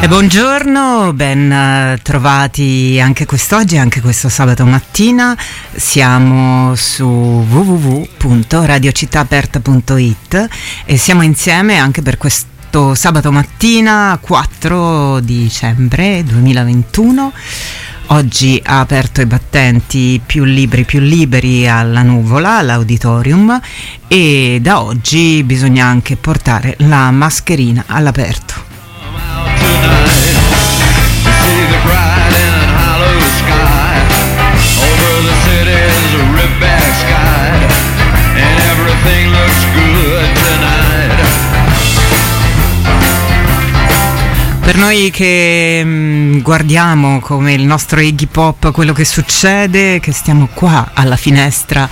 E buongiorno, ben trovati anche quest'oggi, anche questo sabato mattina. Siamo su www.radiocittaaperta.it e siamo insieme anche per questo sabato mattina 4 dicembre 2021. Oggi ha aperto i battenti più liberi alla Nuvola, all'auditorium, e da oggi bisogna anche portare la mascherina all'aperto. Per noi che guardiamo come il nostro Iggy Pop quello che succede, che stiamo qua alla finestra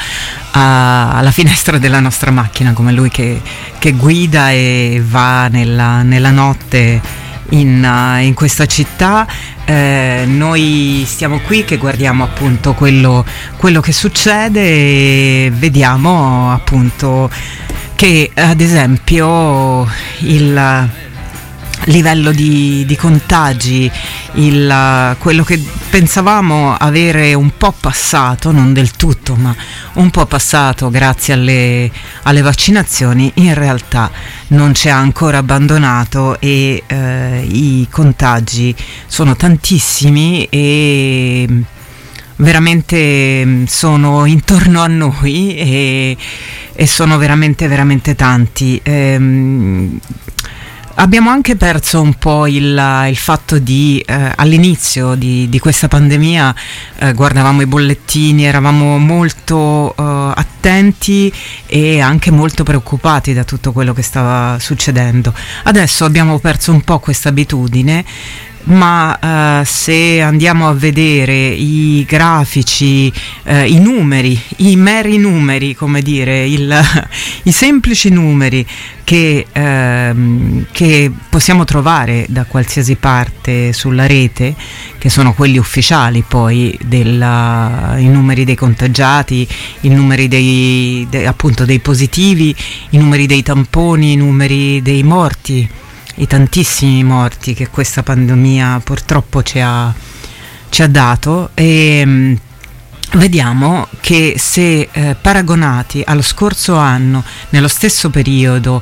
della nostra macchina, come lui che guida e va nella notte in questa città, noi stiamo qui che guardiamo appunto quello che succede e vediamo appunto che ad esempio il livello di contagi, quello che pensavamo avere un po' passato, non del tutto ma un po' passato grazie alle vaccinazioni, in realtà non ci ha ancora abbandonato e i contagi sono tantissimi e veramente sono intorno a noi e sono veramente tanti. Abbiamo anche perso un po' il fatto di all'inizio di questa pandemia guardavamo i bollettini, eravamo molto attenti e anche molto preoccupati da tutto quello che stava succedendo. Adesso abbiamo perso un po' questa abitudine, ma se andiamo a vedere i grafici, i numeri, i meri numeri, come dire, i semplici numeri che possiamo trovare da qualsiasi parte sulla rete, che sono quelli ufficiali poi i numeri dei contagiati, i numeri appunto dei positivi, i numeri dei tamponi, i numeri dei morti, i tantissimi morti che questa pandemia purtroppo ci ha dato, e vediamo che se paragonati allo scorso anno, nello stesso periodo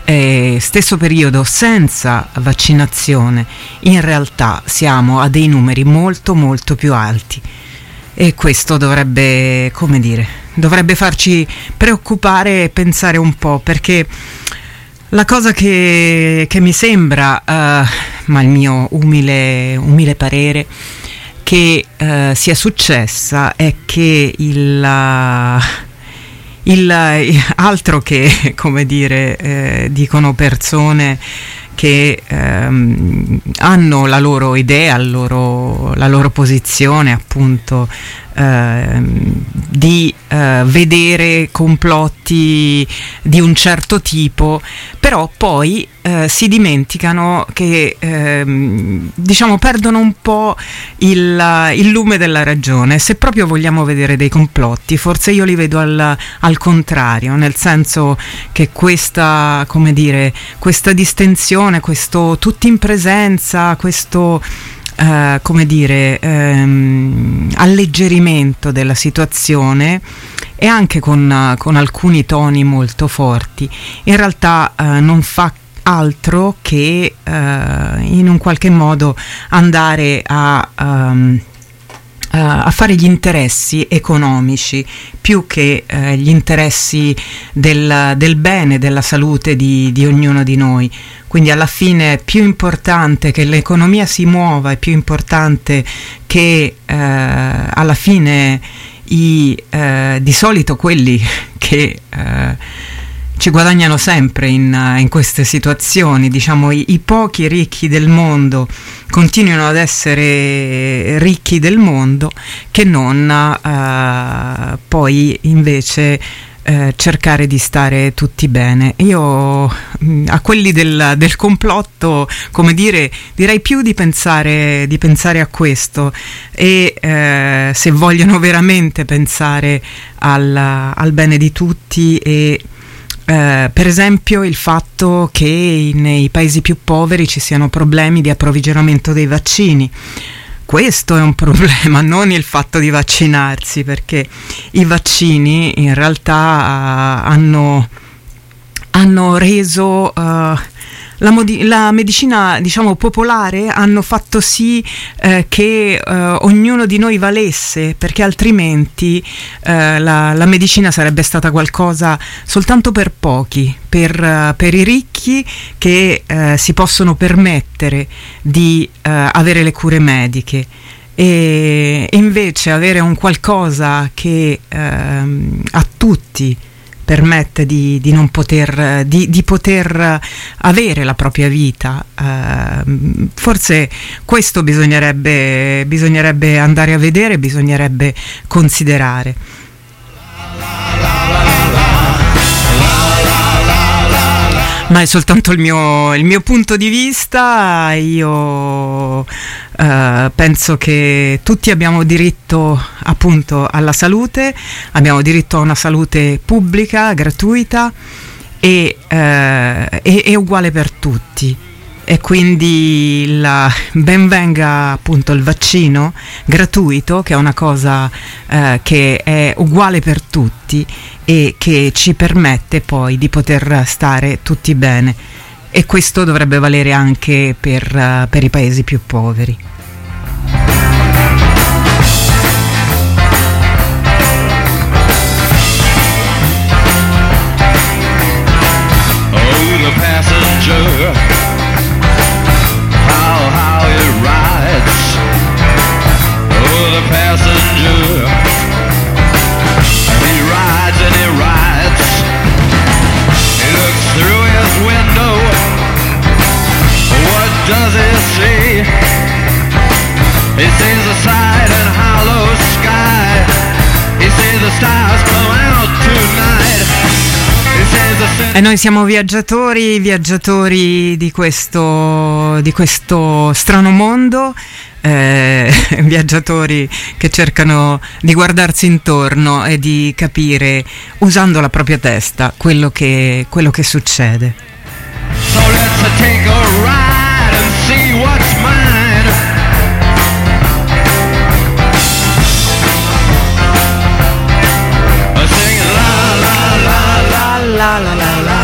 senza vaccinazione, in realtà siamo a dei numeri molto più alti, e questo dovrebbe farci preoccupare e pensare un po', perché la cosa che mi sembra, ma il mio umile parere, che sia successa è che altro che, come dire, dicono persone che hanno la loro idea, la loro posizione appunto di vedere complotti di un certo tipo, però poi si dimenticano che diciamo perdono un po' il lume della ragione. Se proprio vogliamo vedere dei complotti, forse io li vedo al contrario, nel senso che questa, come dire, questa distensione, questo tutti in presenza, questo come dire, alleggerimento della situazione, e anche con alcuni toni molto forti, in realtà non fa altro che in un qualche modo andare a fare gli interessi economici più che gli interessi del bene, della salute di ognuno di noi. Quindi alla fine è più importante che l'economia si muova, è più importante che alla fine di solito quelli che ci guadagnano sempre in queste situazioni, diciamo i pochi ricchi del mondo continuano ad essere ricchi del mondo, che non poi invece cercare di stare tutti bene. Io a quelli del complotto, come dire, direi più di pensare a questo, e se vogliono veramente pensare al bene di tutti e Per esempio il fatto che nei paesi più poveri ci siano problemi di approvvigionamento dei vaccini. Questo è un problema, non il fatto di vaccinarsi, perché i vaccini in realtà hanno reso la medicina, diciamo, popolare, hanno fatto sì che ognuno di noi valesse, perché altrimenti la medicina sarebbe stata qualcosa soltanto per pochi, per i ricchi che si possono permettere di avere le cure mediche. E invece avere un qualcosa che a tutti permette di non poter di poter avere la propria vita, forse questo bisognerebbe andare a vedere, bisognerebbe considerare. Ma è soltanto il mio punto di vista. Io penso che tutti abbiamo diritto appunto alla salute, abbiamo diritto a una salute pubblica, gratuita e uguale per tutti. E quindi ben venga appunto il vaccino gratuito, che è una cosa che è uguale per tutti e che ci permette poi di poter stare tutti bene, e questo dovrebbe valere anche per i paesi più poveri. Oh, the passenger, how it rides. Oh, the passenger, he rides and he rides. He looks through his window. What does he see? He sees the side and hollow sky. He sees the stars come out tonight. He sees the... E noi siamo viaggiatori di questo strano mondo, viaggiatori che cercano di guardarsi intorno e di capire, usando la propria testa, quello che succede. So let's take a ride and see what's mine. Sing la la la la la la la la.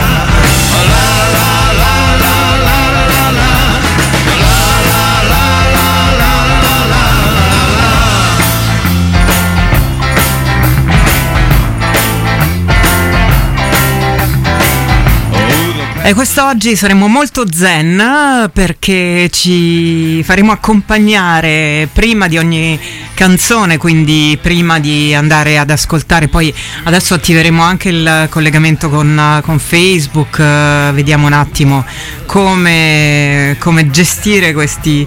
E quest'oggi saremo molto zen, perché ci faremo accompagnare prima di ogni canzone, quindi prima di andare ad ascoltare. Poi adesso attiveremo anche il collegamento con Facebook, vediamo un attimo come gestire questi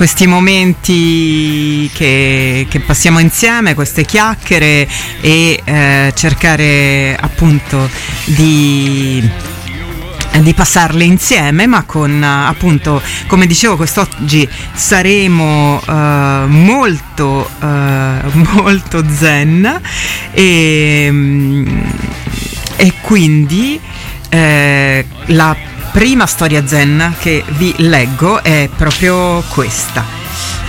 momenti che passiamo insieme, queste chiacchiere, e cercare appunto di passarle insieme, ma con appunto, come dicevo, quest'oggi saremo molto zen, e quindi la prima storia zen che vi leggo è proprio questa.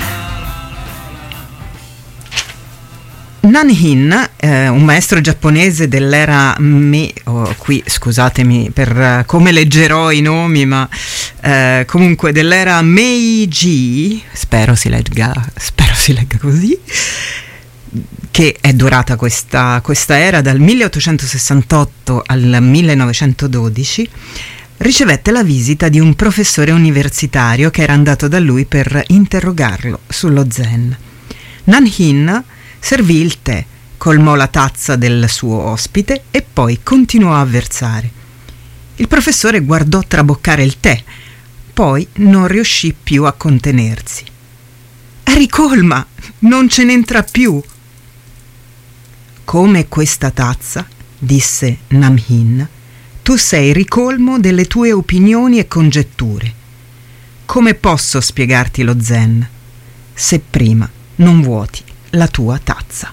Nan-in, un maestro giapponese dell'era qui scusatemi per come leggerò i nomi, ma comunque dell'era Meiji, spero si legga così, che è durata questa era dal 1868 al 1912, ricevette la visita di un professore universitario che era andato da lui per interrogarlo sullo zen. Nan-in servì il tè, colmò la tazza del suo ospite e poi continuò a versare. Il professore guardò traboccare il tè, poi non riuscì più a contenersi. Ricolma, non ce n'entra più. Come questa tazza, disse Nam-in, tu sei ricolmo delle tue opinioni e congetture. Come posso spiegarti lo zen se prima non vuoti la tua tazza?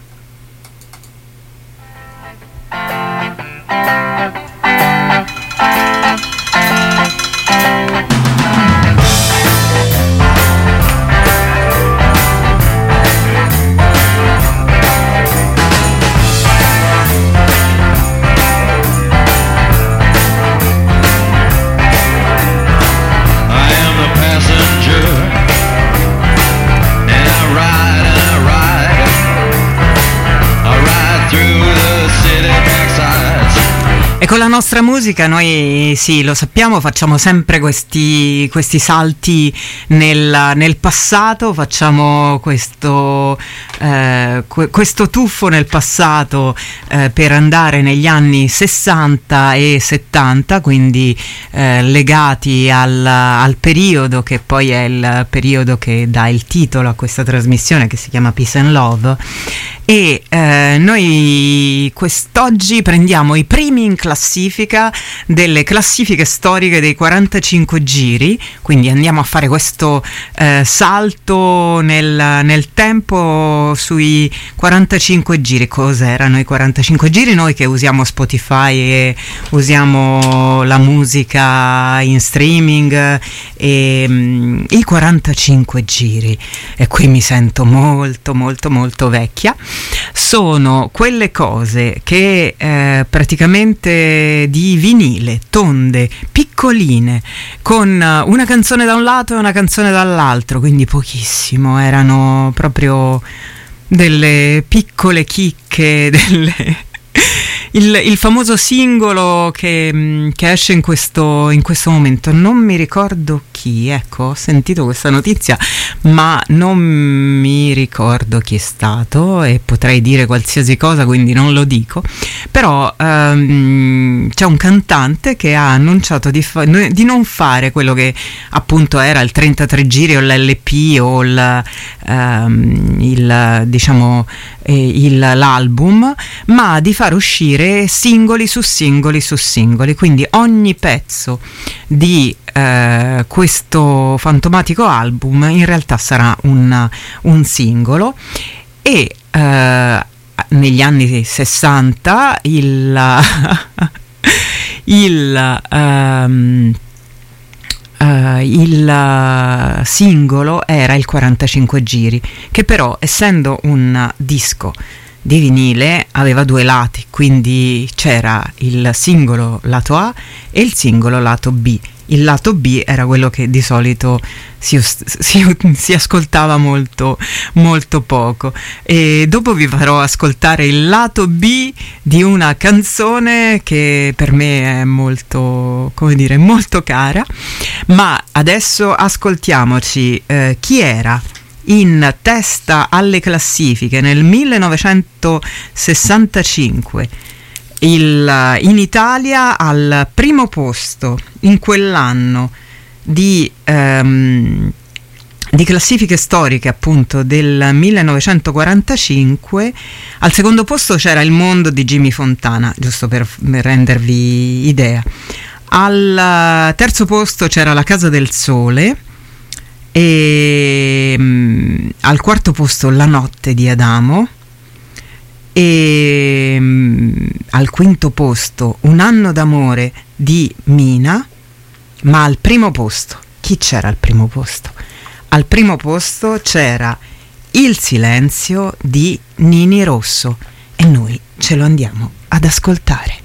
E con la nostra musica noi, sì, lo sappiamo, facciamo sempre questi salti nel passato, facciamo questo tuffo nel passato per andare negli anni 60 e 70, quindi legati al periodo che poi è il periodo che dà il titolo a questa trasmissione, che si chiama Peace and Love. E noi quest'oggi prendiamo i primi in classifica delle classifiche storiche dei 45 giri, quindi andiamo a fare questo salto nel tempo sui 45 giri. Cos'erano i 45 giri? Noi che usiamo Spotify e usiamo la musica in streaming, e i 45 giri, e qui mi sento molto molto molto vecchia, sono quelle cose che praticamente di vinile, tonde, piccoline, con una canzone da un lato e una canzone dall'altro, quindi pochissimo, erano proprio delle piccole chicche, il famoso singolo che esce in questo momento. Non mi ricordo chi, ecco, ho sentito questa notizia, ma non mi ricordo chi è stato, e potrei dire qualsiasi cosa, quindi non lo dico. Però c'è un cantante che ha annunciato di non fare quello che appunto era il 33 giri o l'LP o l'album, ma di far uscire singoli su singoli su singoli, quindi ogni pezzo di questo fantomatico album in realtà sarà un singolo. E negli anni 60 il singolo era il 45 giri, che però, essendo un disco di vinile, aveva due lati, quindi c'era il singolo lato A e il singolo lato B. Il lato B era quello che di solito si ascoltava molto molto poco, e dopo vi farò ascoltare il lato B di una canzone che per me è molto, come dire, molto cara. Ma adesso ascoltiamoci chi era in testa alle classifiche nel 1965 in Italia, al primo posto in quell'anno di classifiche storiche, appunto, del 1945. Al secondo posto c'era Il mondo di Jimmy Fontana, giusto per rendervi idea. Al terzo posto c'era La casa del sole, e al quarto posto La notte di Adamo, e al quinto posto Un anno d'amore di Mina. Ma al primo posto, chi c'era al primo posto? Al primo posto c'era Il silenzio di Nini Rosso, e noi ce lo andiamo ad ascoltare.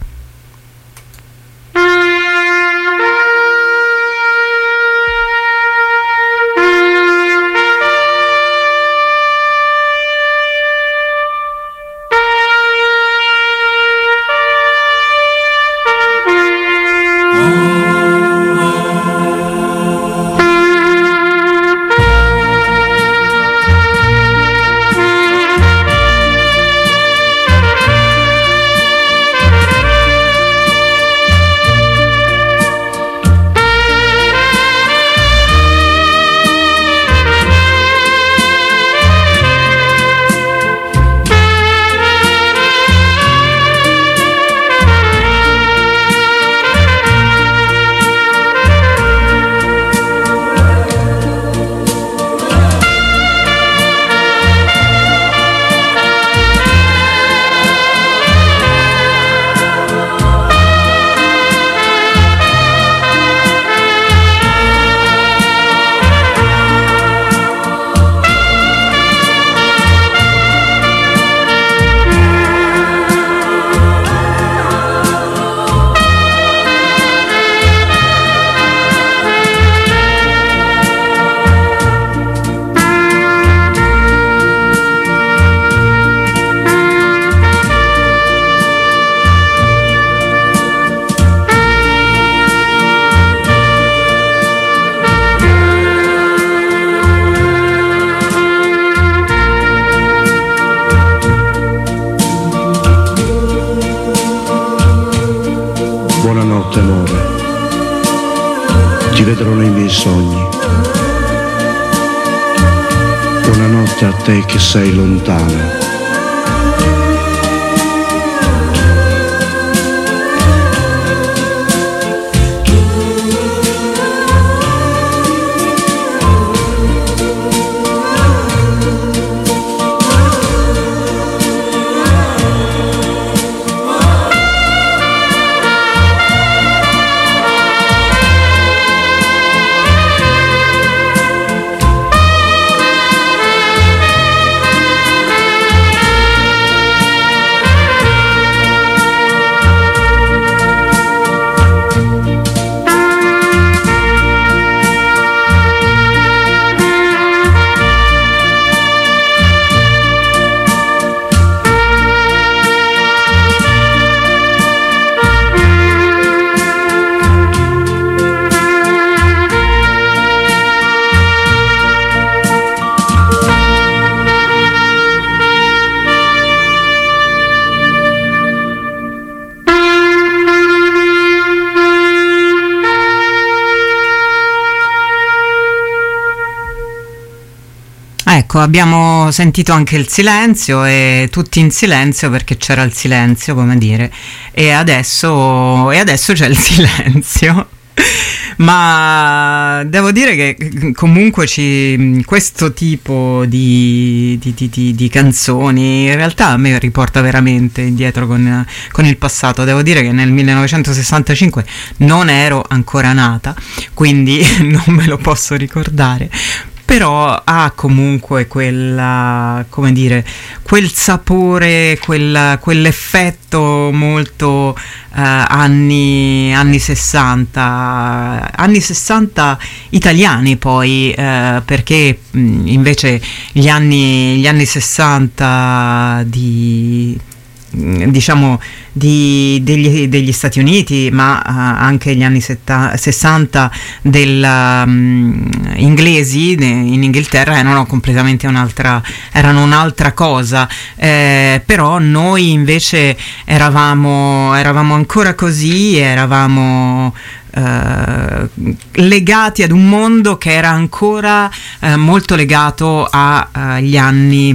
Buonanotte amore, ti vedrò nei miei sogni. Buonanotte a te che sei lontana. Ecco, abbiamo sentito anche il silenzio e tutti in silenzio perché c'era il silenzio, come dire, e adesso c'è il silenzio. Ma devo dire che comunque questo tipo di canzoni in realtà a me riporta veramente indietro con il passato. Devo dire che nel 1965 non ero ancora nata, quindi non me lo posso ricordare. Però ha comunque quella, come dire, quel sapore, quell'effetto molto anni 60 italiani poi, perché invece gli anni 60 degli Stati Uniti, ma anche gli anni 60 inglesi in Inghilterra erano completamente un'altra cosa, però noi invece eravamo ancora così, eravamo legati ad un mondo che era ancora molto legato agli anni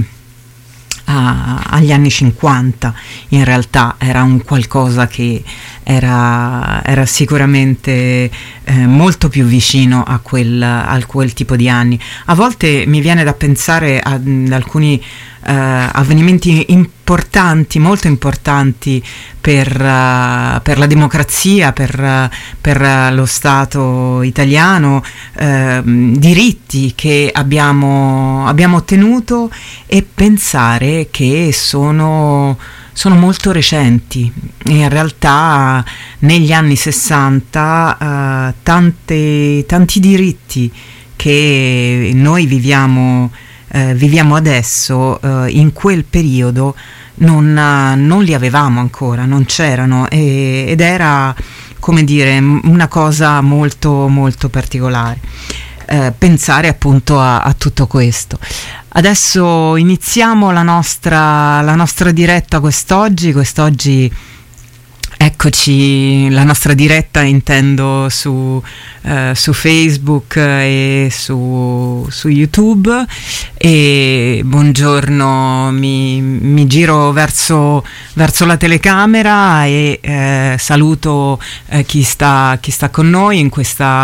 50. In realtà era un qualcosa che era sicuramente molto più vicino a quel tipo di anni. A volte mi viene da pensare ad alcuni avvenimenti importanti, molto importanti per la democrazia, per lo Stato italiano, diritti che abbiamo ottenuto, e pensare che sono molto recenti. In realtà negli anni 60 tanti diritti che noi viviamo adesso, in quel periodo non li avevamo ancora, non c'erano, ed era, come dire, una cosa molto molto particolare, pensare appunto a tutto questo. Adesso iniziamo la nostra diretta quest'oggi. Eccoci, la nostra diretta intendo su Facebook e su YouTube. E buongiorno, mi giro verso la telecamera e saluto chi sta con noi in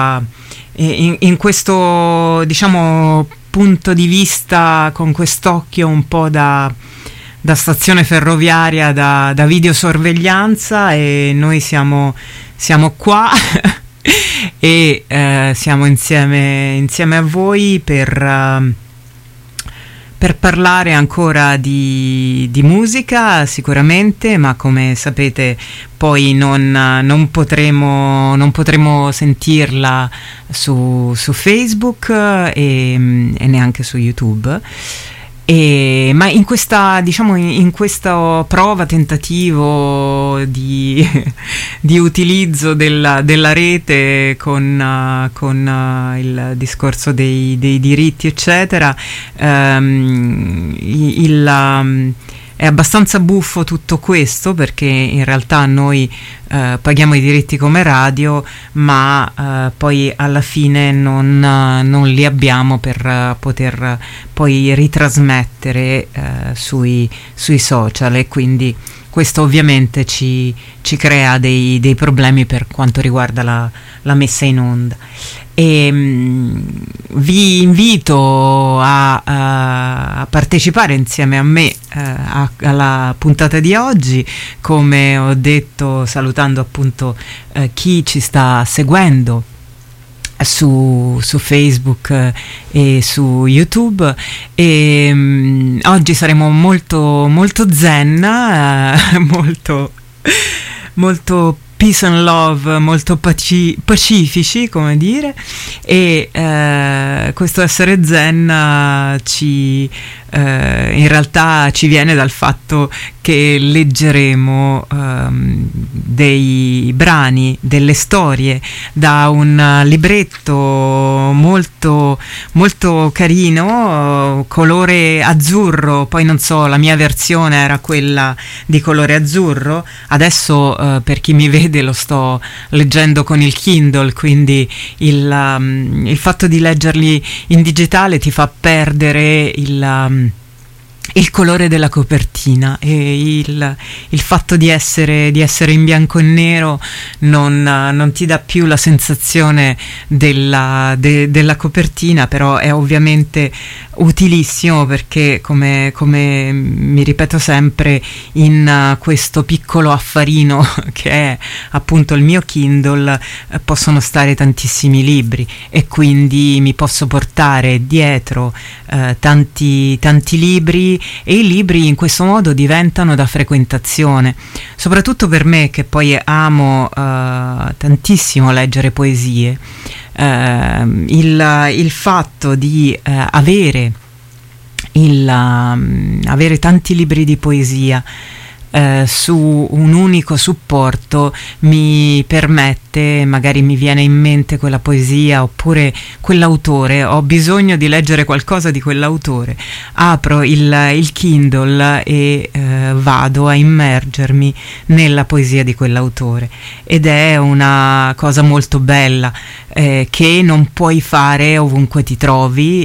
questo, diciamo, punto di vista, con quest'occhio un po' da stazione ferroviaria, da videosorveglianza, e noi siamo qua e siamo insieme a voi per parlare ancora di musica, sicuramente, ma come sapete poi non potremo sentirla su Facebook e neanche su YouTube. Ma in questa, diciamo, in questo tentativo di utilizzo della rete con il discorso dei diritti, eccetera, È abbastanza buffo tutto questo, perché in realtà noi paghiamo i diritti come radio, ma poi alla fine non li abbiamo per poter poi ritrasmettere sui social, e quindi questo ovviamente ci crea dei problemi per quanto riguarda la messa in onda. E vi invito a partecipare insieme a me alla puntata di oggi, come ho detto, salutando appunto chi ci sta seguendo su Facebook e su YouTube. E oggi saremo molto molto zen, molto peace and love, molto pacifici, come dire, e questo essere zen in realtà ci viene dal fatto che leggeremo dei brani, delle storie da un libretto molto molto carino, colore azzurro. Poi non so, la mia versione era quella di colore azzurro, adesso per chi mi vede lo sto leggendo con il Kindle, quindi il fatto di leggerli in digitale ti fa perdere il colore della copertina, e il fatto di essere in bianco e nero non ti dà più la sensazione della copertina, però è ovviamente utilissimo, perché come mi ripeto sempre, in questo piccolo affarino che è appunto il mio Kindle possono stare tantissimi libri, e quindi mi posso portare dietro tanti libri, e i libri in questo modo diventano da frequentazione, soprattutto per me che poi amo tantissimo leggere poesie. Il fatto di avere tanti libri di poesia su un unico supporto mi permette, magari mi viene in mente quella poesia oppure quell'autore, ho bisogno di leggere qualcosa di quell'autore, apro il Kindle e vado a immergermi nella poesia di quell'autore, ed è una cosa molto bella che non puoi fare ovunque ti trovi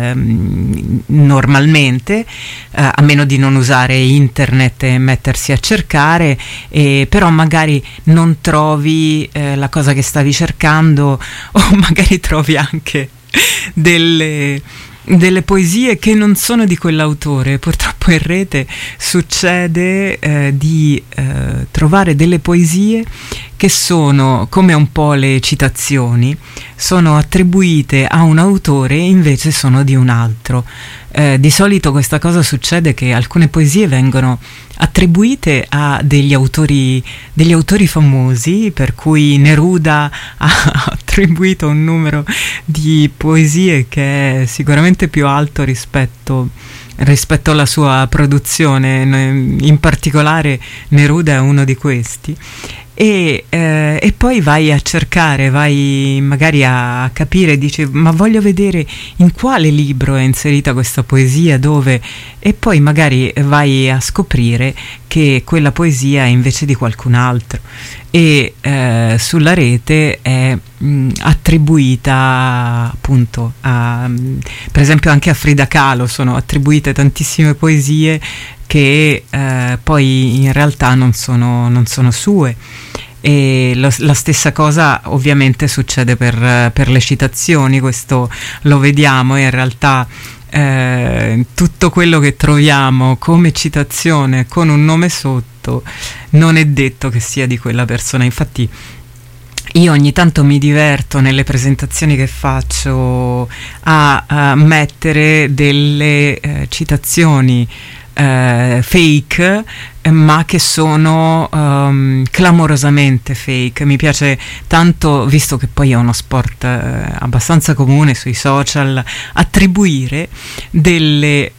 normalmente, a meno di non usare internet e mettersi a cercare, però magari non trovi la cosa che stavi cercando, o magari trovi anche delle poesie che non sono di quell'autore. Purtroppo in rete succede di trovare delle poesie che sono come un po' le citazioni, sono attribuite a un autore e invece sono di un altro. Di solito questa cosa succede, che alcune poesie vengono attribuite a degli autori famosi, per cui Neruda ha attribuito un numero di poesie che è sicuramente più alto rispetto alla sua produzione. In particolare Neruda è uno di questi. E poi vai a cercare, vai magari a capire, dici ma voglio vedere in quale libro è inserita questa poesia, dove, e poi magari vai a scoprire che quella poesia è invece di qualcun altro, e sulla rete è attribuita appunto per esempio anche a Frida Kahlo sono attribuite tantissime poesie che poi in realtà non sono sue. E la stessa cosa ovviamente succede per le citazioni, questo lo vediamo, e in realtà tutto quello che troviamo come citazione con un nome sotto non è detto che sia di quella persona. Infatti io ogni tanto mi diverto nelle presentazioni che faccio a mettere delle citazioni fake, ma che sono clamorosamente fake. Mi piace tanto, visto che poi è uno sport abbastanza comune sui social, attribuire delle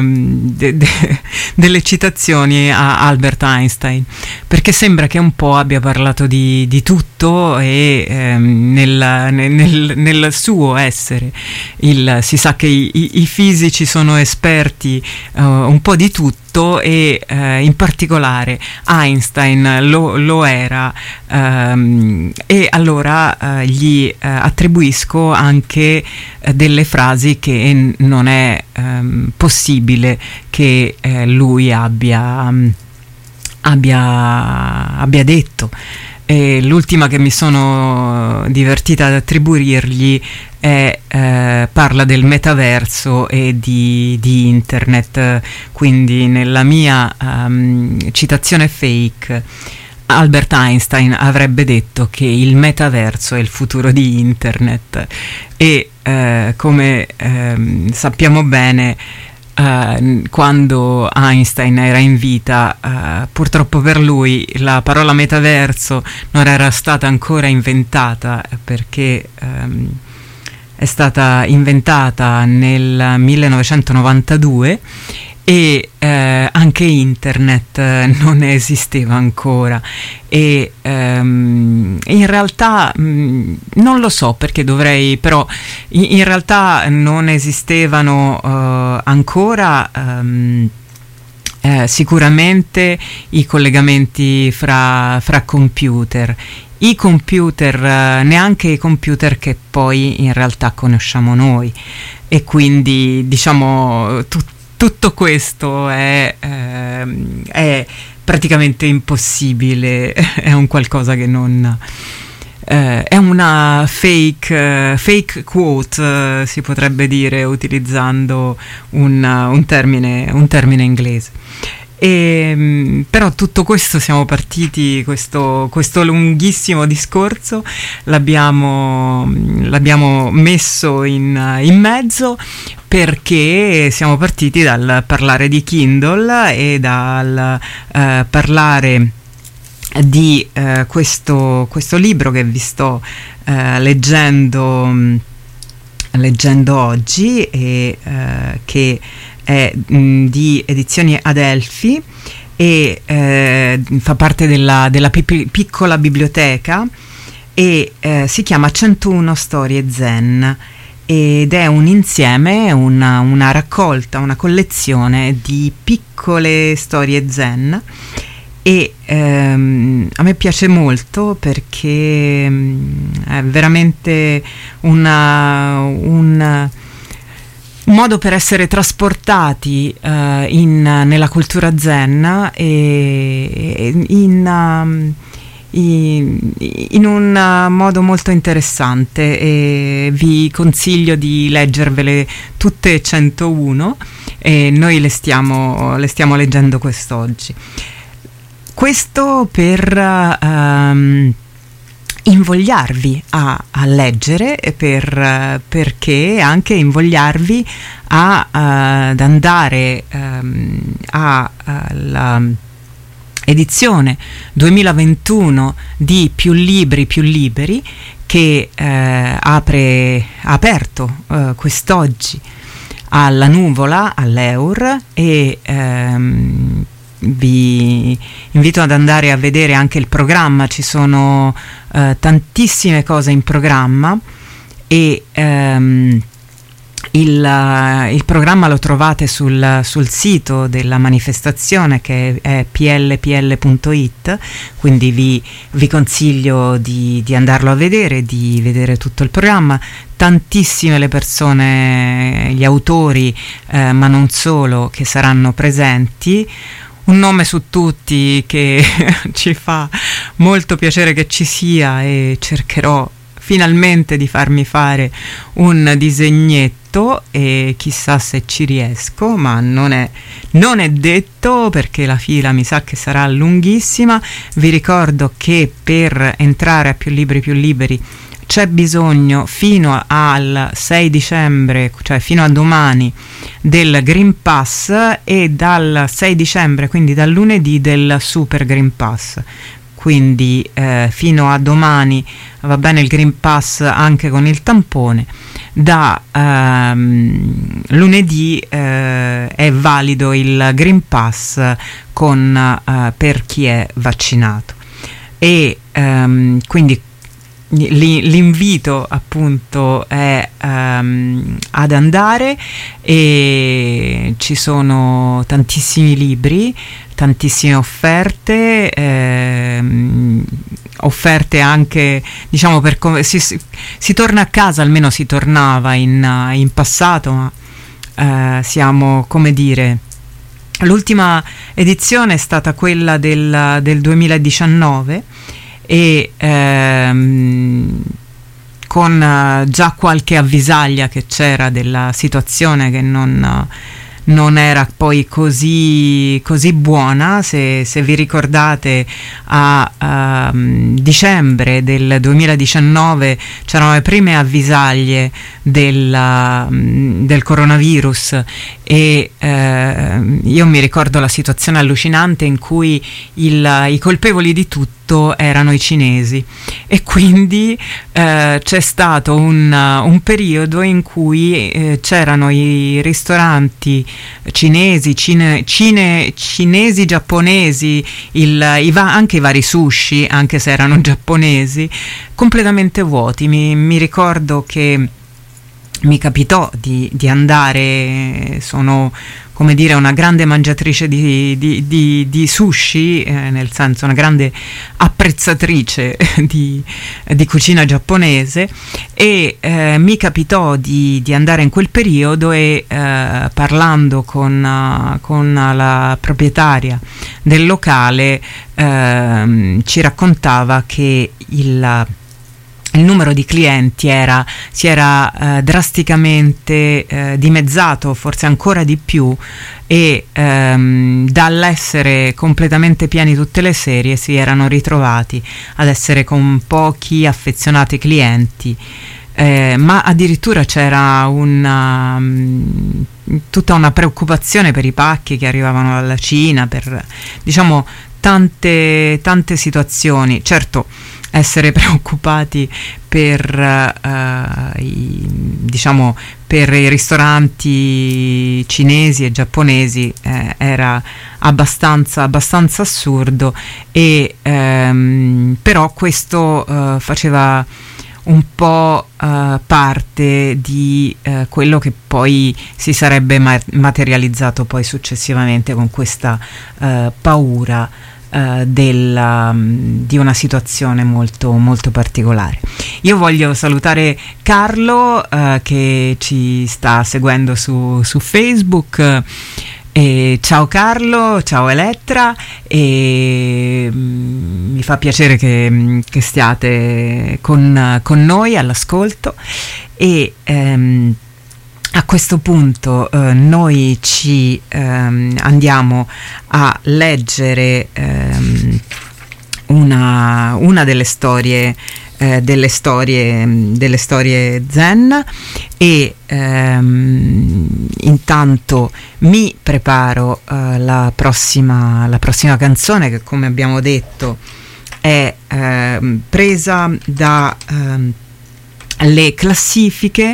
citazioni a Albert Einstein, perché sembra che un po' abbia parlato di tutto, e nel suo essere si sa che i fisici sono esperti un po' di tutto, tutto, e in particolare Einstein lo era, e allora gli attribuisco anche delle frasi che non è possibile che lui abbia detto. E l'ultima che mi sono divertita ad attribuirgli parla del metaverso e di internet. Quindi nella mia citazione fake, Albert Einstein avrebbe detto che il metaverso è il futuro di internet, e come sappiamo bene, quando Einstein era in vita, purtroppo per lui la parola metaverso non era stata ancora inventata, perché è stata inventata nel 1992, e anche internet non esisteva ancora, e in realtà non lo so perché dovrei, però in realtà non esistevano ancora sicuramente i collegamenti fra computer. I computer, neanche i computer che poi in realtà conosciamo noi, e quindi diciamo tutto questo è praticamente impossibile, è un qualcosa che non è una fake quote, si potrebbe dire, utilizzando un termine inglese. E però tutto questo, siamo partiti, questo lunghissimo discorso l'abbiamo messo in mezzo, perché siamo partiti dal parlare di Kindle e dal parlare di questo libro che vi sto leggendo oggi, e che è di Edizioni Adelphi, e fa parte della piccola biblioteca, e si chiama 101 storie zen, ed è un insieme, una raccolta, una collezione di piccole storie zen, e a me piace molto perché è veramente un modo per essere trasportati nella cultura zen, e in un modo molto interessante, e vi consiglio di leggervele tutte 101, e noi le stiamo leggendo quest'oggi. Questo per invogliarvi a leggere, e perché anche invogliarvi ad andare alla edizione 2021 di Più Libri, che ha aperto quest'oggi alla Nuvola, all'Eur, e vi invito ad andare a vedere anche il programma. Ci sono tantissime cose in programma, e il programma lo trovate sul sito della manifestazione, che è plpl.it, quindi vi consiglio di andarlo a vedere, di vedere tutto il programma. Tantissime le persone, gli autori, ma non solo, che saranno presenti. Un nome su tutti che ci fa molto piacere che ci sia, e cercherò finalmente di farmi fare un disegnetto, e chissà se ci riesco, ma non è detto, perché la fila mi sa che sarà lunghissima. Vi ricordo che per entrare a Più Liberi c'è bisogno fino al 6 dicembre, cioè fino a domani, del Green Pass, e dal 6 dicembre, quindi dal lunedì, del Super Green Pass. Quindi fino a domani va bene il Green Pass anche con il tampone. Da lunedì è valido il Green Pass per chi è vaccinato, e quindi l'invito appunto è ad andare, e ci sono tantissimi libri, tantissime offerte, offerte anche, diciamo, per come si torna a casa, almeno si tornava in passato, ma siamo, come dire, l'ultima edizione è stata quella del 2019, e con già qualche avvisaglia che c'era della situazione che non era poi così buona. Se vi ricordate, a dicembre del 2019 c'erano le prime avvisaglie del coronavirus, e io mi ricordo la situazione allucinante in cui i colpevoli di tutto erano i cinesi, e quindi c'è stato un periodo in cui c'erano i ristoranti cinesi, cinesi, giapponesi, anche i vari sushi, anche se erano giapponesi, completamente vuoti. Mi ricordo che mi capitò di andare, sono, come dire, una grande mangiatrice di sushi, nel senso una grande apprezzatrice di cucina giapponese, e mi capitò di andare in quel periodo, e parlando con la proprietaria del locale ci raccontava che il numero di clienti si era drasticamente dimezzato, forse ancora di più, e dall'essere completamente pieni tutte le serie si erano ritrovati ad essere con pochi affezionati clienti, ma addirittura c'era tutta una preoccupazione per i pacchi che arrivavano dalla Cina, per, diciamo, tante situazioni. Certo, essere preoccupati per per i ristoranti cinesi e giapponesi era abbastanza assurdo, e però questo faceva un po' parte di quello che poi si sarebbe materializzato poi successivamente con questa paura di una situazione molto molto particolare. Io voglio salutare Carlo che ci sta seguendo su Facebook. Ciao Carlo, ciao Elettra, e mi fa piacere che stiate con noi all'ascolto, e a questo punto noi ci andiamo a leggere una delle storie zen, e intanto mi preparo la prossima canzone, che, come abbiamo detto, è presa da le classifiche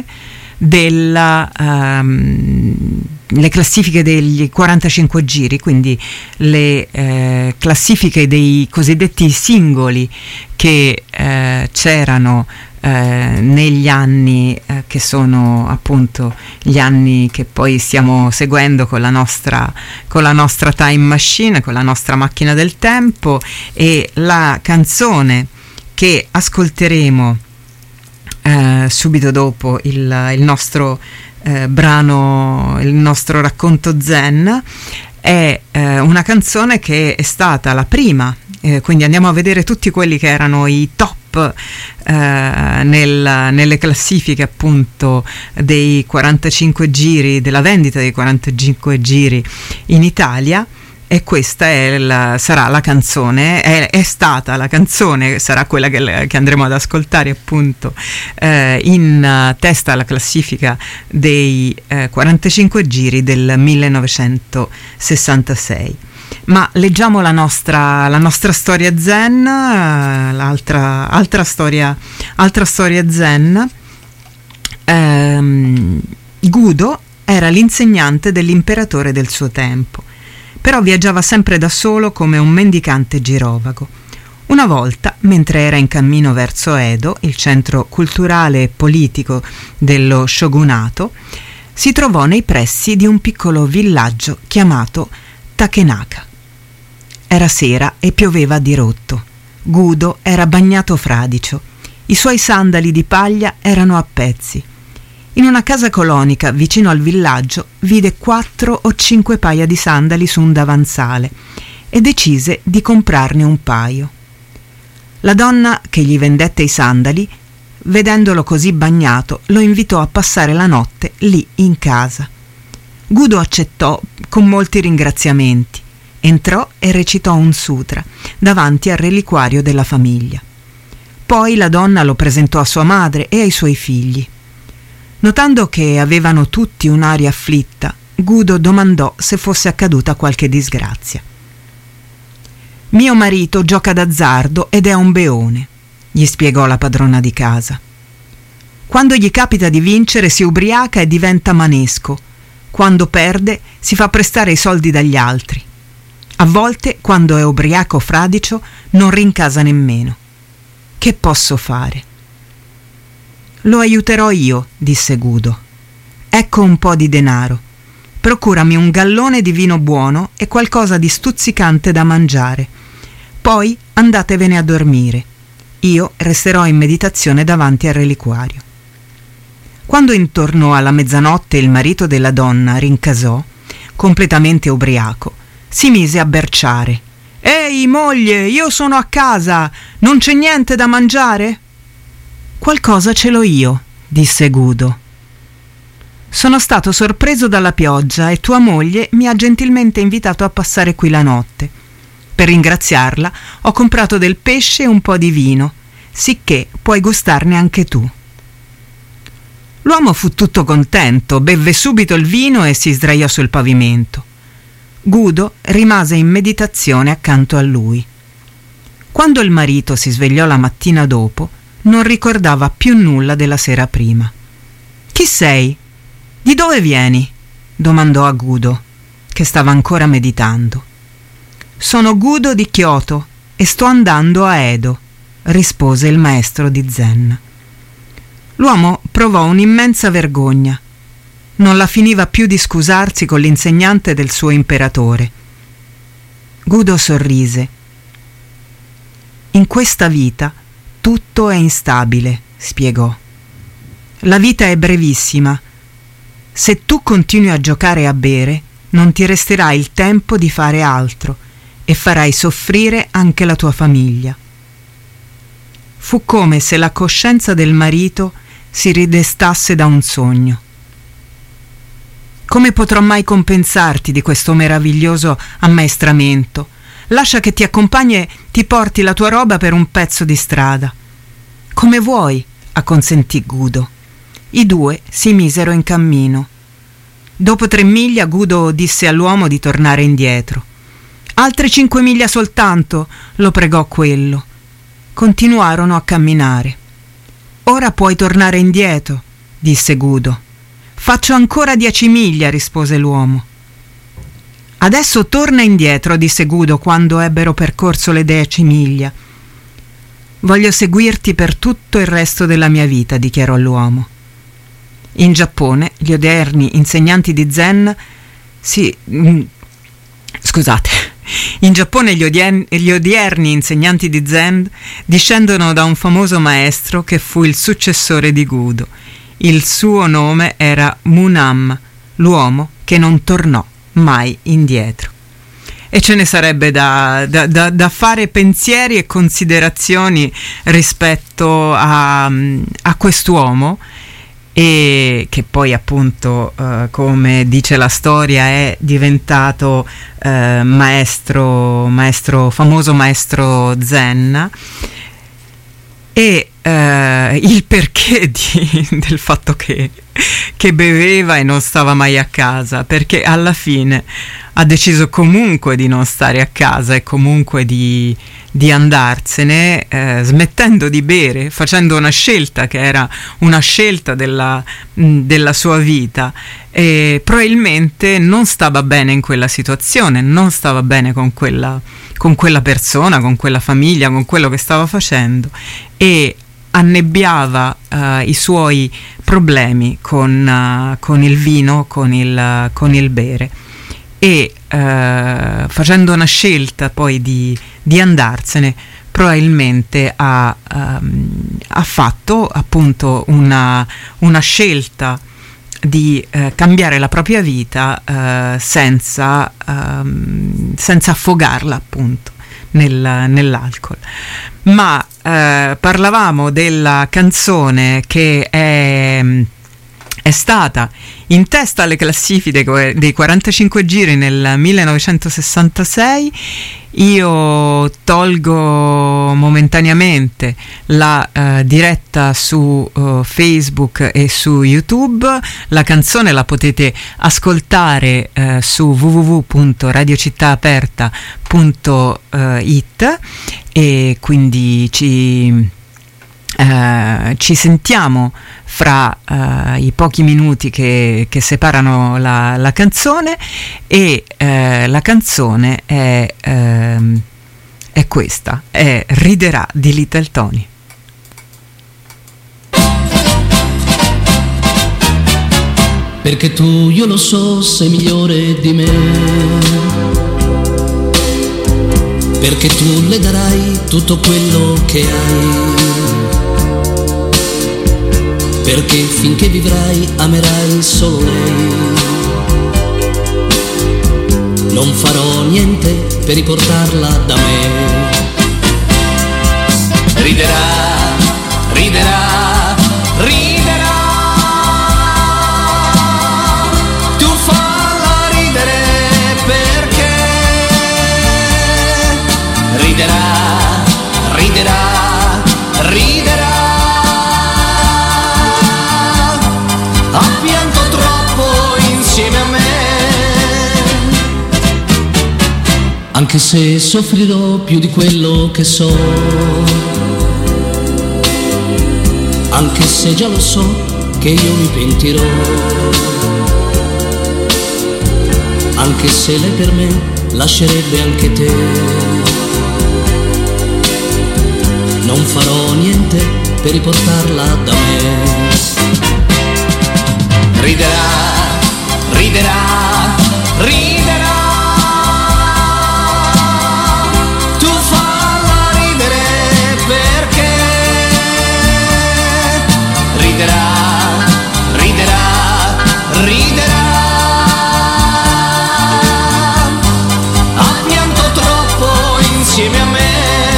le classifiche degli 45 giri, quindi le classifiche dei cosiddetti singoli che c'erano negli anni che sono appunto gli anni che poi stiamo seguendo con la nostra time machine, con la nostra macchina del tempo. E la canzone che ascolteremo subito dopo il nostro brano, il nostro racconto zen, è una canzone che è stata la prima, quindi andiamo a vedere tutti quelli che erano i top nelle classifiche appunto dei 45 giri, della vendita dei 45 giri in Italia. E questa sarà la canzone, è stata la canzone, sarà quella che andremo ad ascoltare appunto in testa alla classifica dei 45 giri del 1966. Ma leggiamo la nostra storia zen, altra storia zen. Gudo era l'insegnante dell'imperatore del suo tempo, però viaggiava sempre da solo come un mendicante girovago. Una volta, mentre era in cammino verso Edo, il centro culturale e politico dello shogunato, si trovò nei pressi di un piccolo villaggio chiamato Takenaka. Era sera e pioveva a dirotto. Gudo era bagnato fradicio. I suoi sandali di paglia erano a pezzi. In una casa colonica vicino al villaggio vide 4 o 5 paia di sandali su un davanzale e decise di comprarne un paio. La donna che gli vendette i sandali, vedendolo così bagnato, lo invitò a passare la notte lì in casa. Gudo accettò con molti ringraziamenti. Entrò e recitò un sutra davanti al reliquario della famiglia. Poi la donna lo presentò a sua madre e ai suoi figli. Notando che avevano tutti un'aria afflitta, Gudo domandò se fosse accaduta qualche disgrazia. «Mio marito gioca d'azzardo ed è un beone», gli spiegò la padrona di casa. «Quando gli capita di vincere si ubriaca e diventa manesco. Quando perde si fa prestare i soldi dagli altri. A volte, quando è ubriaco fradicio, non rincasa nemmeno. Che posso fare?» «Lo aiuterò io», disse Gudo. «Ecco un po' di denaro. Procurami un gallone di vino buono e qualcosa di stuzzicante da mangiare. Poi andatevene a dormire. Io resterò in meditazione davanti al reliquario». Quando intorno alla mezzanotte il marito della donna rincasò, completamente ubriaco, si mise a berciare. «Ehi, moglie, io sono a casa! Non c'è niente da mangiare?» «Qualcosa ce l'ho io», disse Gudo. «Sono stato sorpreso dalla pioggia e tua moglie mi ha gentilmente invitato a passare qui la notte. Per ringraziarla ho comprato del pesce e un po' di vino, sicché puoi gustarne anche tu». L'uomo fu tutto contento, bevve subito il vino e si sdraiò sul pavimento. Gudo rimase in meditazione accanto a lui. Quando il marito si svegliò la mattina dopo, non ricordava più nulla della sera prima. «Chi sei? Di dove vieni?» domandò a Gudo, che stava ancora meditando. «Sono Gudo di Kyoto e sto andando a Edo», rispose il maestro di Zen. L'uomo provò un'immensa vergogna. Non la finiva più di scusarsi con l'insegnante del suo imperatore. Gudo sorrise. «In questa vita tutto è instabile», spiegò. «La vita è brevissima. Se tu continui a giocare e a bere, non ti resterà il tempo di fare altro e farai soffrire anche la tua famiglia». Fu come se la coscienza del marito si ridestasse da un sogno. «Come potrò mai compensarti di questo meraviglioso ammaestramento? Lascia che ti accompagni e ti porti la tua roba per un pezzo di strada». «Come vuoi», acconsentì Gudo. I due si misero in cammino. Dopo 3 miglia Gudo disse all'uomo di tornare indietro. «Altre 5 miglia soltanto», lo pregò quello. Continuarono a camminare. «Ora puoi tornare indietro», disse Gudo. «Faccio ancora 10 miglia», rispose l'uomo. «Adesso torna indietro», disse Gudo quando ebbero percorso le 10 miglia. «Voglio seguirti per tutto il resto della mia vita», dichiarò l'uomo. In Giappone gli odierni insegnanti di Zen In Giappone gli odierni insegnanti di Zen discendono da un famoso maestro che fu il successore di Gudo. Il suo nome era Munam, l'uomo che non tornò mai indietro. E ce ne sarebbe da fare pensieri e considerazioni rispetto a quest'uomo, e che poi appunto come dice la storia è diventato famoso maestro Zen, e il perché del fatto che beveva e non stava mai a casa, perché alla fine ha deciso comunque di non stare a casa e comunque di andarsene, smettendo di bere, facendo una scelta che era una scelta della sua vita, e probabilmente non stava bene in quella situazione, non stava bene con quella persona, con quella famiglia, con quello che stava facendo, e annebbiava i suoi problemi con il vino, con il bere, e facendo una scelta poi di andarsene, probabilmente ha fatto appunto una scelta di cambiare la propria vita senza affogarla appunto nell'alcol. Ma parlavamo della canzone che è stata in testa alle classifiche dei 45 giri nel 1966. Io tolgo momentaneamente la diretta su Facebook e su YouTube. La canzone la potete ascoltare su www.radiocittaaperta.it, e quindi ci sentiamo fra i pochi minuti che separano la canzone, e la canzone è questa, è Riderà di Little Tony. Perché tu, io lo so, sei migliore di me, perché tu le darai tutto quello che hai, perché finché vivrai amerai solo lei. Non farò niente per riportarla da me. Riderà, riderà, riderà. Tu falla ridere perché riderà, riderà, riderà. Ha pianto troppo insieme a me, anche se soffrirò più di quello che so, anche se già lo so che io mi pentirò, anche se lei per me lascerebbe anche te. Non farò niente per riportarla da me. Riderà, riderà, riderà. Tu falla ridere perché riderà, riderà, riderà. Ha pianto troppo insieme a me.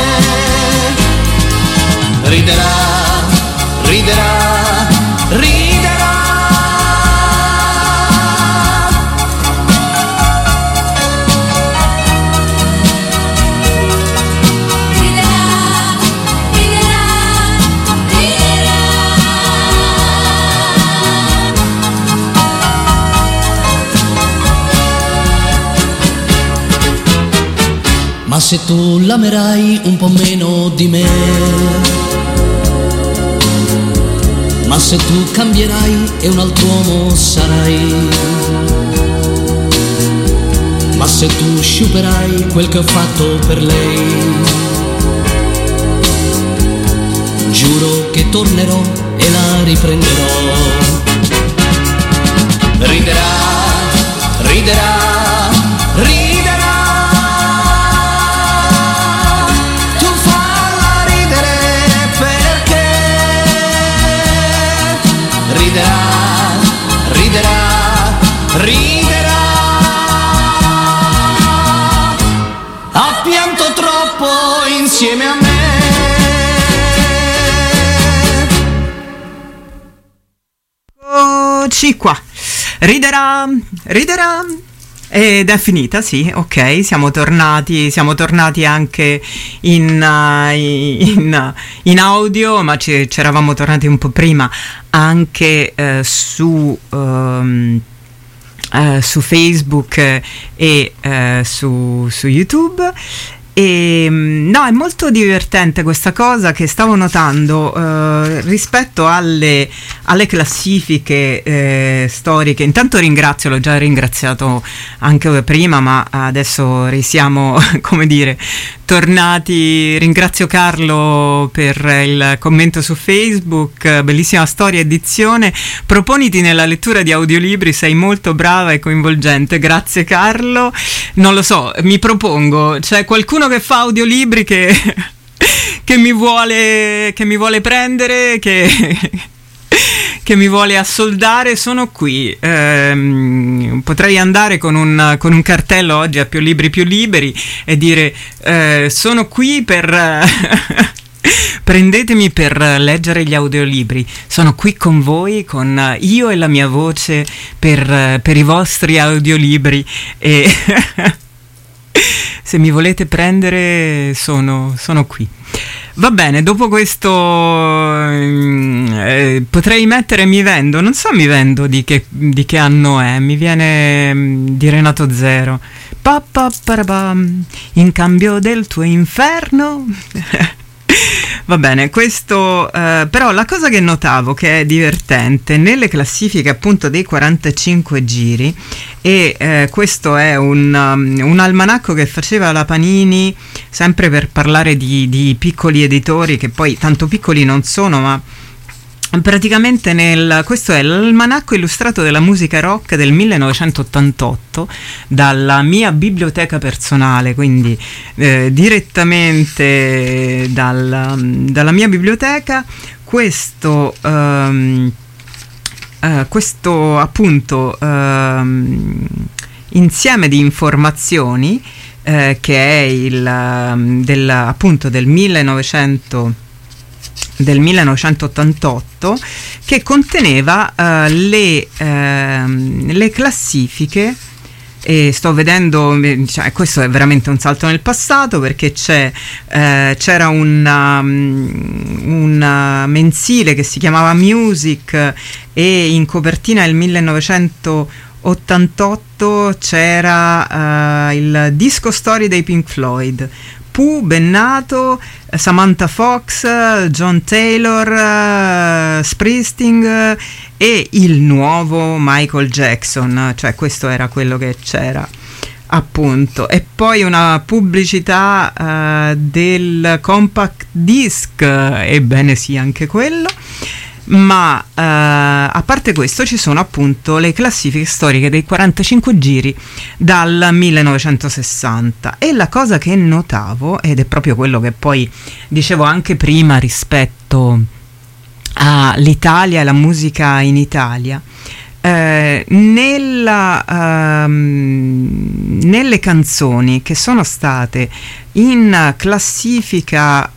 Riderà, riderà, riderà. Ma se tu l'amerai un po' meno di me, ma se tu cambierai e un altro uomo sarai, ma se tu sciuperai quel che ho fatto per lei, giuro che tornerò e la riprenderò. Riderà, riderà, riderà. Riderà, riderà, riderà. Ha pianto troppo insieme a me. Eccoci qua. Riderà, riderà. Ed è finita, sì, ok, siamo tornati anche in audio, ma c'eravamo tornati un po' prima anche su su Facebook e su YouTube. E no, è molto divertente questa cosa che stavo notando rispetto alle classifiche storiche. Intanto ringrazio, l'ho già ringraziato anche prima, ma adesso siamo, come dire, tornati. Ringrazio Carlo per il commento su Facebook, bellissima storia, edizione, proponiti nella lettura di audiolibri, sei molto brava e coinvolgente. Grazie Carlo. Non lo so, mi propongo, c'è qualcuno che fa audiolibri che mi vuole prendere, che mi vuole assoldare, sono qui. Potrei andare con un cartello oggi a Più Liberi e dire sono qui per prendetemi per leggere gli audiolibri, sono qui con voi, con io e la mia voce per i vostri audiolibri, e se mi volete prendere sono qui. Va bene, dopo questo potrei mettere Mi vendo, non so Mi vendo di che anno è, mi viene di Renato Zero. In cambio del tuo inferno. Va bene, questo però la cosa che notavo che è divertente nelle classifiche appunto dei 45 giri, e questo è un almanacco che faceva la Panini sempre per parlare di piccoli editori che poi tanto piccoli non sono, ma praticamente questo è l'almanacco illustrato della musica rock del 1988 dalla mia biblioteca personale, quindi direttamente dalla mia biblioteca. Questo appunto insieme di informazioni che è appunto del 1988, che conteneva le classifiche, e sto vedendo, cioè, questo è veramente un salto nel passato, perché c'era un mensile che si chiamava Music, e in copertina del 1988 c'era il disco story dei Pink Floyd, Pooh, Bennato, Samantha Fox, John Taylor, Springsteen e il nuovo Michael Jackson, cioè questo era quello che c'era appunto. E poi una pubblicità del compact disc, ebbene sì, anche quello. Ma a parte questo ci sono appunto le classifiche storiche dei 45 giri dal 1960, e la cosa che notavo, ed è proprio quello che poi dicevo anche prima rispetto all'Italia e la musica in Italia, nelle canzoni che sono state in classifica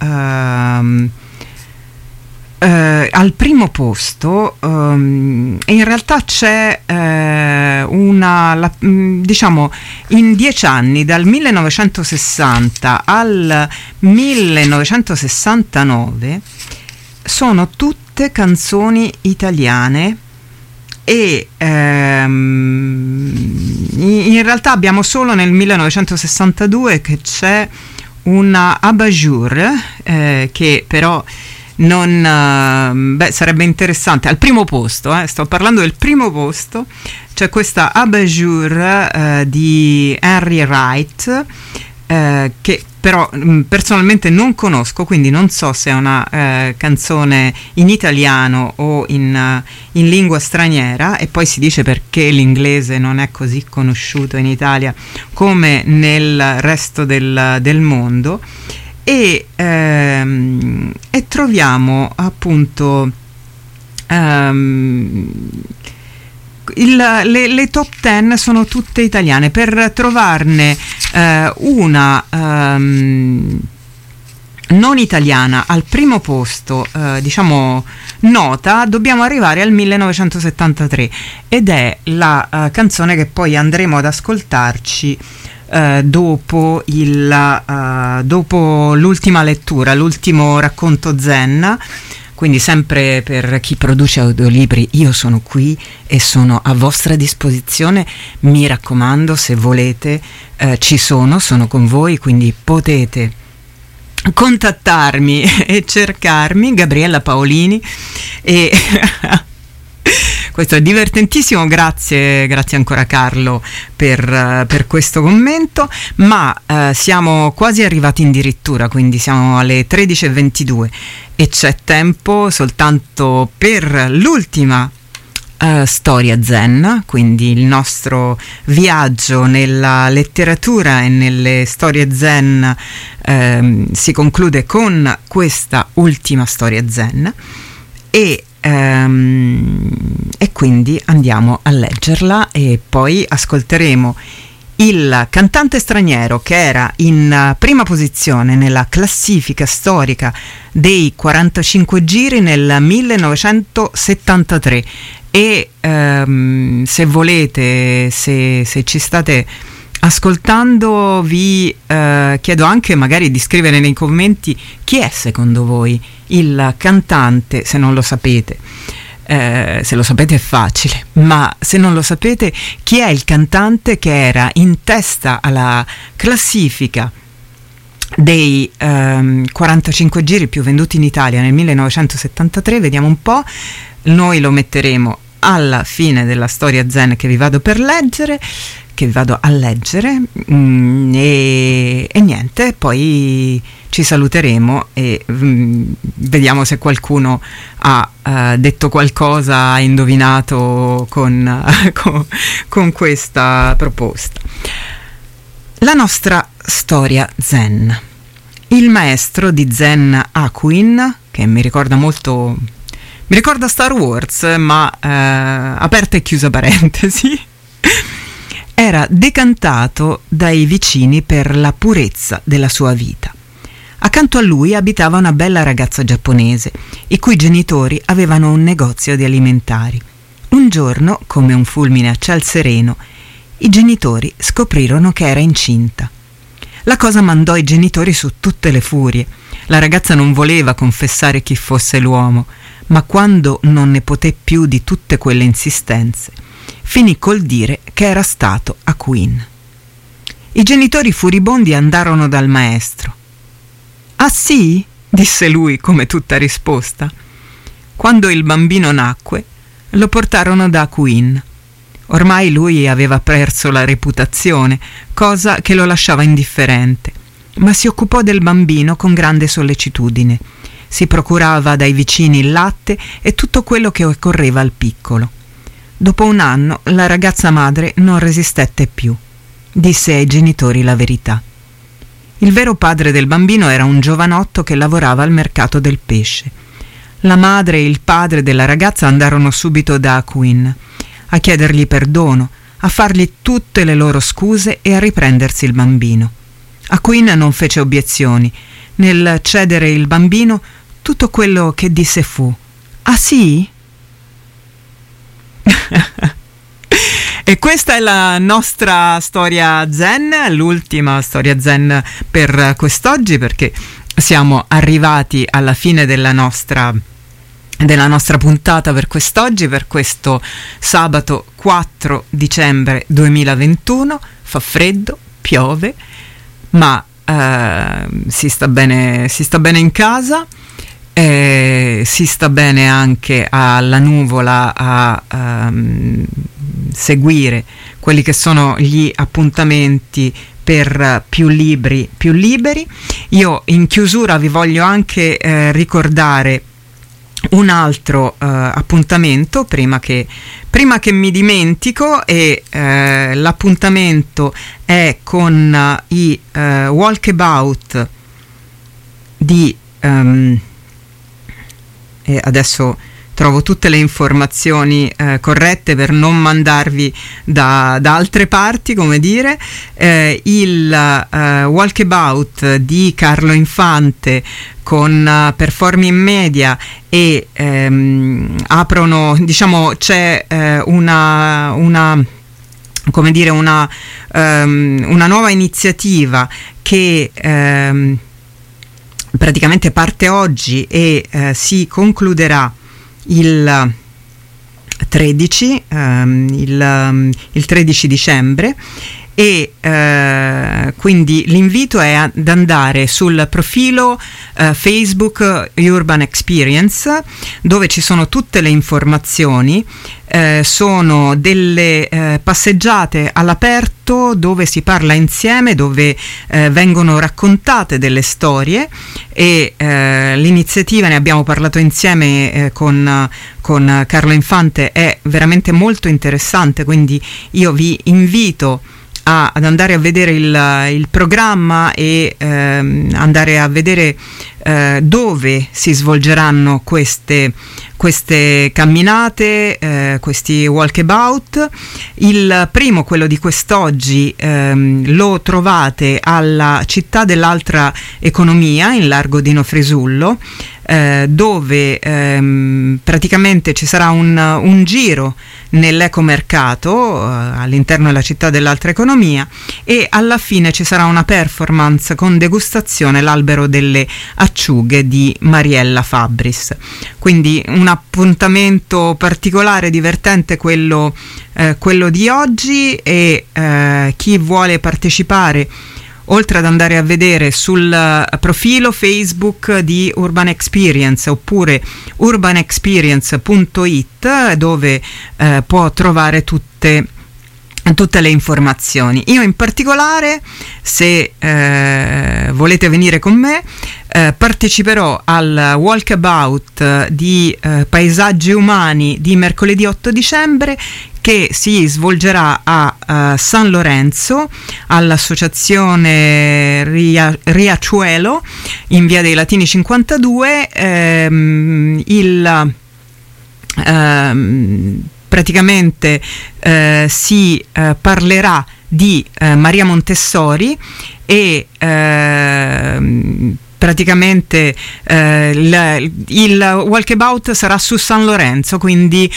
al primo posto, in realtà c'è diciamo in 10 anni, dal 1960 al 1969, sono tutte canzoni italiane, e in realtà abbiamo solo nel 1962 che c'è una Abajour, che però non sarebbe interessante al primo posto, sto parlando del primo posto, c'è questa Abajour di Henry Wright, che però personalmente non conosco, quindi non so se è una canzone in italiano o in lingua straniera, e poi si dice perché l'inglese non è così conosciuto in Italia come nel resto del mondo. E troviamo appunto le top 10 sono tutte italiane. Per trovarne una non italiana al primo posto, diciamo nota, dobbiamo arrivare al 1973, ed è la canzone che poi andremo ad ascoltarci dopo l'ultima lettura, l'ultimo racconto zen. Quindi sempre per chi produce audiolibri, io sono qui e sono a vostra disposizione. Mi raccomando, se volete, ci sono con voi, quindi potete contattarmi e cercarmi, Gabriella Paolini, e questo è divertentissimo. Grazie ancora Carlo per questo commento, ma siamo quasi arrivati addirittura, quindi siamo alle 13:22 e c'è tempo soltanto per l'ultima storia zen, quindi il nostro viaggio nella letteratura e nelle storie zen si conclude con questa ultima storia zen e quindi andiamo a leggerla e poi ascolteremo il cantante straniero che era in prima posizione nella classifica storica dei 45 giri nel 1973 e se volete, se ci state ascoltando, vi chiedo anche magari di scrivere nei commenti chi è secondo voi il cantante, se non lo sapete. Se lo sapete è facile, ma se non lo sapete, chi è il cantante che era in testa alla classifica dei 45 giri più venduti in Italia nel 1973? Vediamo un po', noi lo metteremo alla fine della storia zen che vi vado a leggere e niente, poi ci saluteremo e vediamo se qualcuno ha detto qualcosa, ha indovinato con questa proposta. La nostra storia zen. Il maestro di zen Hakuin, che mi ricorda Star Wars, ma aperta e chiusa parentesi, era decantato dai vicini per la purezza della sua vita. Accanto a lui abitava una bella ragazza giapponese, i cui genitori avevano un negozio di alimentari. Un giorno, come un fulmine a ciel sereno, i genitori scoprirono che era incinta. La cosa mandò i genitori su tutte le furie. La ragazza non voleva confessare chi fosse l'uomo, ma quando non ne poté più di tutte quelle insistenze, finì col dire che era stato Hakuin. I genitori furibondi andarono dal maestro. «Ah sì?» disse lui come tutta risposta. Quando il bambino nacque, lo portarono da Hakuin. Ormai lui aveva perso la reputazione, cosa che lo lasciava indifferente, ma si occupò del bambino con grande sollecitudine. Si procurava dai vicini il latte e tutto quello che occorreva al piccolo. Dopo un anno la ragazza madre non resistette più. Disse ai genitori la verità. Il vero padre del bambino era un giovanotto che lavorava al mercato del pesce. La madre e il padre della ragazza andarono subito da Hakuin a chiedergli perdono, a fargli tutte le loro scuse e a riprendersi il bambino. Hakuin non fece obiezioni. Nel cedere il bambino, tutto quello che disse fu: «Ah sì?» E questa è la nostra storia zen, l'ultima storia zen per quest'oggi, perché siamo arrivati alla fine della nostra puntata per quest'oggi, per questo sabato 4 dicembre 2021. Fa freddo, piove, ma si sta bene in casa. Si sta bene anche alla nuvola a seguire quelli che sono gli appuntamenti per più liberi. Io in chiusura vi voglio anche ricordare un altro appuntamento prima che mi dimentico, e l'appuntamento è con i walkabout di e adesso trovo tutte le informazioni corrette per non mandarvi da altre parti, come dire, il walkabout di Carlo Infante con Performing Media, e aprono, diciamo, c'è una nuova iniziativa che praticamente parte oggi e si concluderà il 13, il 13 dicembre. E quindi l'invito è ad andare sul profilo Facebook Urban Experience, dove ci sono tutte le informazioni. Sono delle passeggiate all'aperto dove si parla insieme, dove vengono raccontate delle storie, e l'iniziativa, ne abbiamo parlato insieme con Carlo Infante, è veramente molto interessante, quindi io vi invito ad andare a vedere il programma e andare a vedere dove si svolgeranno queste camminate, questi walkabout. Il primo, quello di quest'oggi, lo trovate alla Città dell'Altra Economia in Largo Dino Fresullo, dove praticamente ci sarà un giro nell'ecomercato all'interno della Città dell'Altra Economia, e alla fine ci sarà una performance con degustazione, l'albero delle acciughe di Mariella Fabbris. Quindi un appuntamento particolare, divertente quello di oggi, e chi vuole partecipare, oltre ad andare a vedere sul profilo Facebook di Urban Experience oppure urbanexperience.it, dove può trovare tutte le informazioni. Io in particolare, se volete venire con me, parteciperò al walkabout di paesaggi umani di mercoledì 8 dicembre, che si svolgerà a San Lorenzo, all'associazione Riachuelo, in via dei Latini 52. Praticamente si parlerà di Maria Montessori, e praticamente il walkabout sarà su San Lorenzo, quindi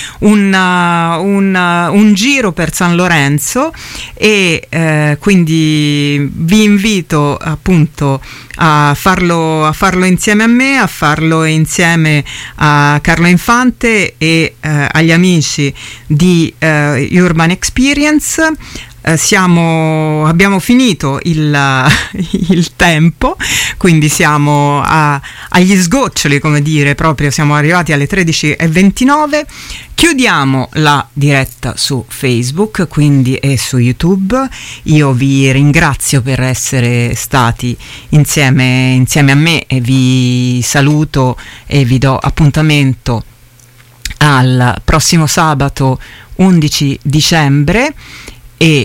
un giro per San Lorenzo, e quindi vi invito appunto a farlo insieme a me, a farlo insieme a Carlo Infante e agli amici di Urban Experience. Abbiamo finito il tempo, quindi siamo agli sgoccioli, come dire, proprio siamo arrivati alle 13:29. Chiudiamo la diretta su Facebook, quindi, e su YouTube. Io vi ringrazio per essere stati insieme a me, e vi saluto e vi do appuntamento al prossimo sabato 11 dicembre. E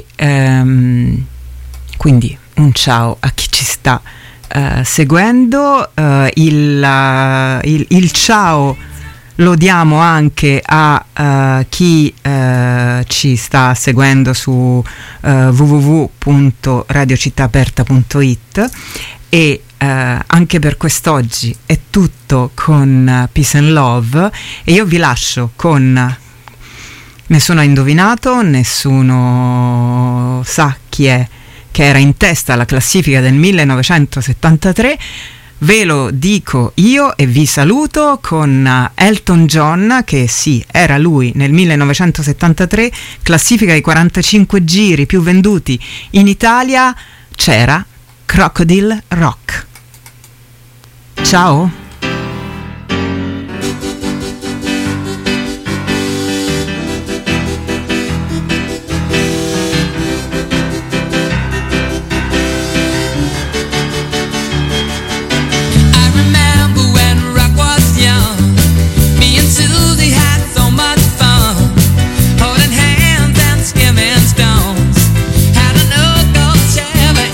quindi un ciao a chi ci sta seguendo. Il ciao lo diamo anche a chi ci sta seguendo su www.radiocittaaperta.it, e anche per quest'oggi è tutto con Peace and Love, e io vi lascio con Nessuno ha indovinato, nessuno sa chi è che era in testa alla classifica del 1973. Ve lo dico io e vi saluto con Elton John, che sì, era lui nel 1973, classifica ai 45 giri più venduti in Italia, c'era Crocodile Rock. Ciao!